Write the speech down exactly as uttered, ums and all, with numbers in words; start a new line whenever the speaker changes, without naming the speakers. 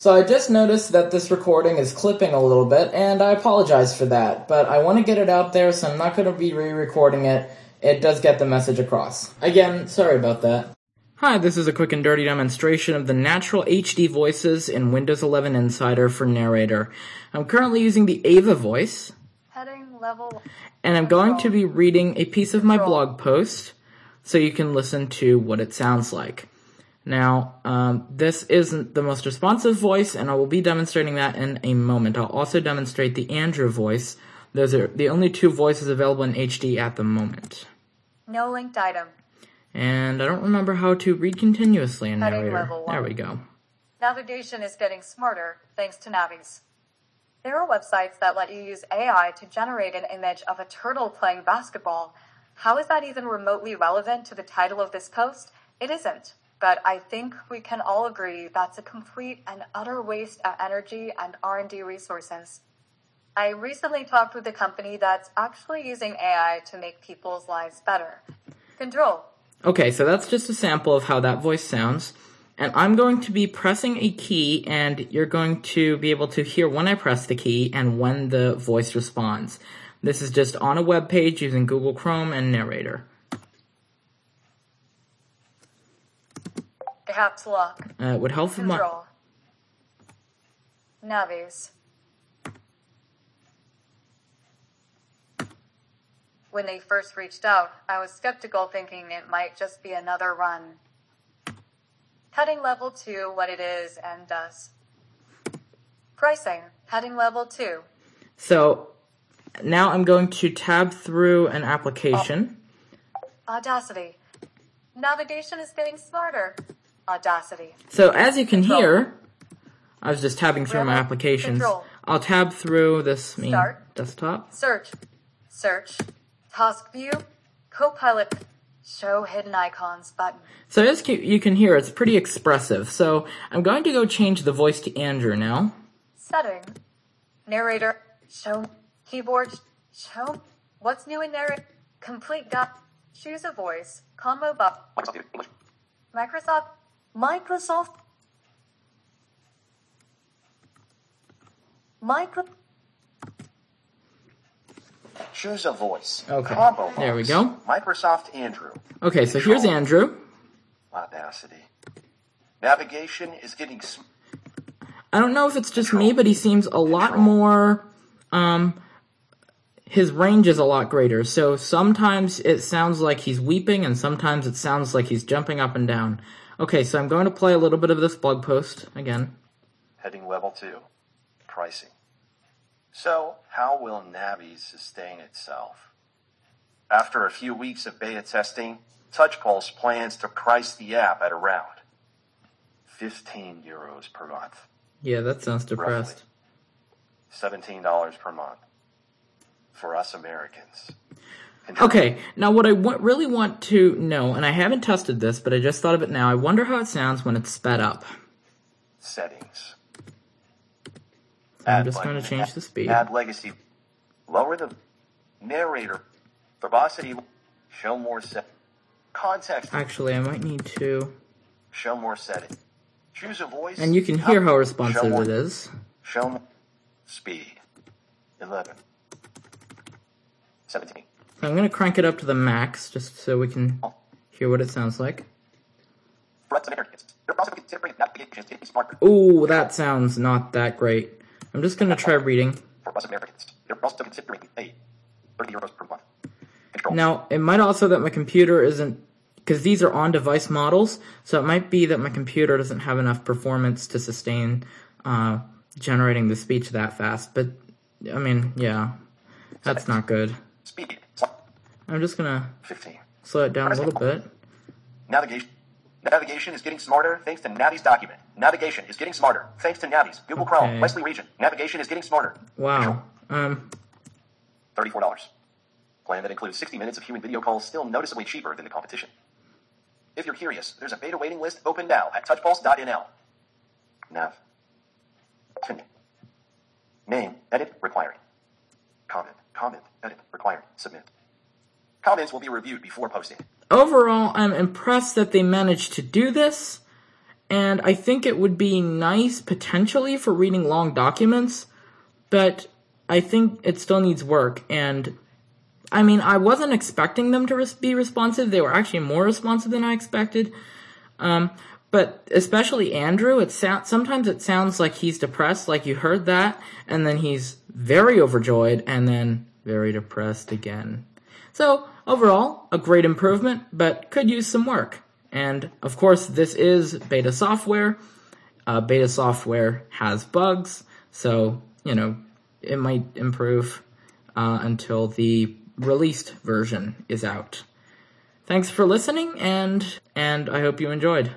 So I just noticed that this recording is clipping a little bit, and I apologize for that, but I want to get it out there, so I'm not going to be re-recording it. It does get the message across. Again, sorry about that. Hi, this is a quick and dirty demonstration of the natural H D voices in Windows eleven Insider for Narrator. I'm currently using the Ava voice,
heading level,
and I'm going to be reading a piece of my blog post so you can listen to what it sounds like. Now, um, this isn't the most responsive voice, and I will be demonstrating that in a moment. I'll also demonstrate the Andrew voice. Those are the only two voices available in H D at the moment.
No linked item.
And I don't remember how to read continuously in
Heading
Narrator.
level one.
There we go.
Navigation is getting smarter thanks to Navies. There are websites that let you use A I to generate an image of a turtle playing basketball. How is that even remotely relevant to the title of this post? It isn't. But I think we can all agree that's a complete and utter waste of energy and R and D resources. I recently talked with a company that's actually using A I to make people's lives better. Control.
Okay, so that's just a sample of how that voice sounds. And I'm going to be pressing a key, and you're going to be able to hear when I press the key and when the voice responds. This is just on a web page using Google Chrome and Narrator.
Caps lock.
Uh, it would help if my...
Control. Navies. When they first reached out, I was skeptical, thinking it might just be another run. Heading level two, what it is and does. Pricing. Heading level two.
So, now I'm going to tab through an application.
Audacity. Navigation is getting smarter. Audacity.
So as you can
Control.
hear, I was just tabbing through my
Remote
applications.
control.
I'll tab through this main
Start.
desktop.
Search. Search. Task view. Copilot. Show hidden icons button.
So as you can hear, it's pretty expressive. So I'm going to go change the voice to Andrew now.
Setting. Narrator. Show. Keyboard. Show. What's new in narrator? Complete guide. Choose a voice. Combo button. Microsoft. Microsoft. Micro.
Choose a voice.
Okay,
Combo
there we
box.
go.
Microsoft Andrew.
Okay, so here's Andrew.
Audacity. Navigation is getting... Sm
I don't know if it's just me, but he seems a lot more, um, his range is a lot greater. So sometimes it sounds like he's weeping, and sometimes it sounds like he's jumping up and down. Okay, so I'm going to play a little bit of this blog post again.
Heading level two. Pricing. So, how will Navi sustain itself? After a few weeks of beta testing, TouchPulse plans to price the app at around fifteen euros per month.
Yeah, that sounds depressed.
Roughly seventeen dollars per month. For us Americans. Control.
Okay, now what I w really want to know, and I haven't tested this, but I just thought of it now, I wonder how it sounds when it's sped up.
Settings.
I'm just going to change the speed.
Add legacy. Lower the narrator. Verbosity. Show more set. Context.
Actually, I might need to...
Show more setting. Choose a voice.
And you can hear how responsive
more,
it is.
Show more. Speed. eleven. seventeen.
So I'm going to crank it up to the max, just so we can hear what it sounds like. Ooh, that sounds not that great. I'm just going to try reading. Now, it might also that my computer isn't, because these are on-device models, so it might be that my computer doesn't have enough performance to sustain uh, generating the speech that fast. But, I mean, yeah, that's not good. I'm just going to slow it down a little bit.
Navigation. Navigation is getting smarter thanks to Navi's document. Navigation is getting smarter thanks to Navi's. Google
Okay.
Chrome, Wesley region. Navigation is getting smarter.
Wow. Um,
thirty-four dollars. Plan that includes sixty minutes of human video calls, still noticeably cheaper than the competition. If you're curious, there's a beta waiting list open now at touchpulse dot N L. Nav. Continue. Name. Edit. Required. Comment. Comment. Edit. Required. Submit. Comments will be reviewed before posting.
overall, I'm impressed that they managed to do this. and I think it would be nice potentially for reading long documents, but I think it still needs work. And I mean, I wasn't expecting them to res- be responsive. They were actually more responsive than I expected. Um, but especially Andrew, it sounds sometimes it sounds like he's depressed, like you heard that, and then he's very overjoyed, and then very depressed again. So overall, a great improvement, but could use some work. And of course, this is beta software. Uh, beta software has bugs, so you know it might improve uh, until the released version is out. Thanks for listening, and and I hope you enjoyed.